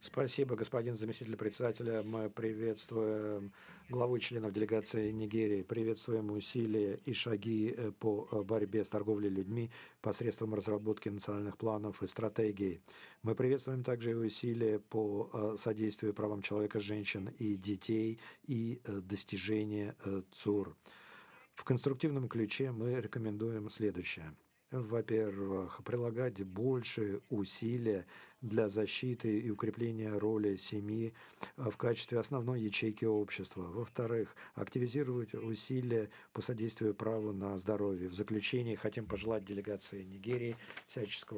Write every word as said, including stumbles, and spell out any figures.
Спасибо, господин заместитель председателя. Мы приветствуем главу и членов делегации Нигерии, приветствуем усилия и шаги э, по э, борьбе с торговлей людьми посредством разработки национальных планов и стратегий. Мы приветствуем также и усилия по э, содействию правам человека, женщин и детей и э, достижения э, ЦУР. В конструктивном ключе мы рекомендуем следующее. Во-первых, прилагать больше усилия для защиты и укрепления роли семьи э, в качестве основной ячейки общества. Во-вторых, активизировать усилия по содействию праву на здоровье. В заключение хотим пожелать делегации Нигерии всяческого